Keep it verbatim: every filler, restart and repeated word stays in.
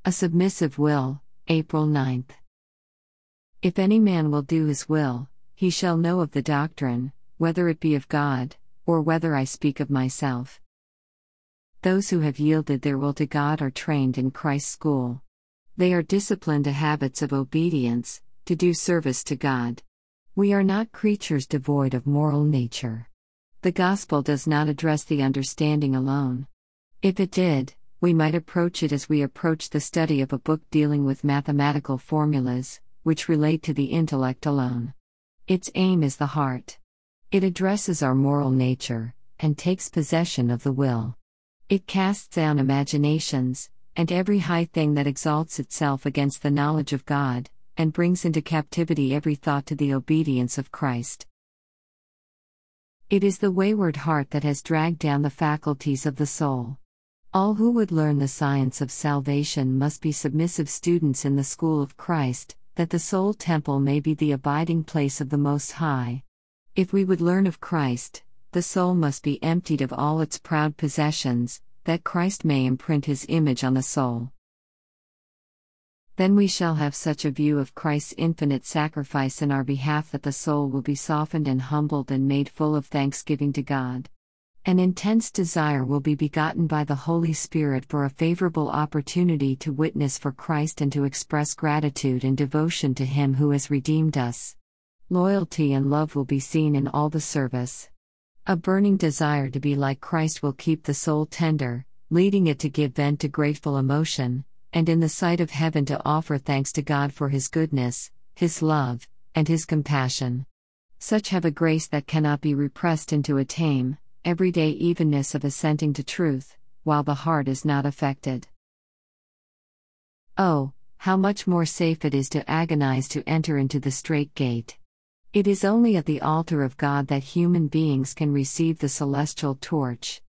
A submissive will, April ninth. If any man will do his will, he shall know of the doctrine, whether it be of God, or whether I speak of myself. Those who have yielded their will to God are trained in Christ's school. They are disciplined to habits of obedience, to do service to God. We are not creatures devoid of moral nature. The gospel does not address the understanding alone. If it did, we might approach it as we approach the study of a book dealing with mathematical formulas, which relate to the intellect alone. Its aim is the heart. It addresses our moral nature, and takes possession of the will. It casts down imaginations, and every high thing that exalts itself against the knowledge of God, and brings into captivity every thought to the obedience of Christ. It is the wayward heart that has dragged down the faculties of the soul. All who would learn the science of salvation must be submissive students in the school of Christ, that the soul temple may be the abiding place of the Most High. If we would learn of Christ, the soul must be emptied of all its proud possessions, that Christ may imprint His image on the soul. Then we shall have such a view of Christ's infinite sacrifice in our behalf that the soul will be softened and humbled and made full of thanksgiving to God. An intense desire will be begotten by the Holy Spirit for a favorable opportunity to witness for Christ and to express gratitude and devotion to Him who has redeemed us. Loyalty and love will be seen in all the service. A burning desire to be like Christ will keep the soul tender, leading it to give vent to grateful emotion, and in the sight of heaven to offer thanks to God for His goodness, His love, and His compassion. Such have a grace that cannot be repressed into a tame, everyday evenness of assenting to truth, while the heart is not affected. Oh, how much more safe it is to agonize to enter into the strait gate. It is only at the altar of God that human beings can receive the celestial torch.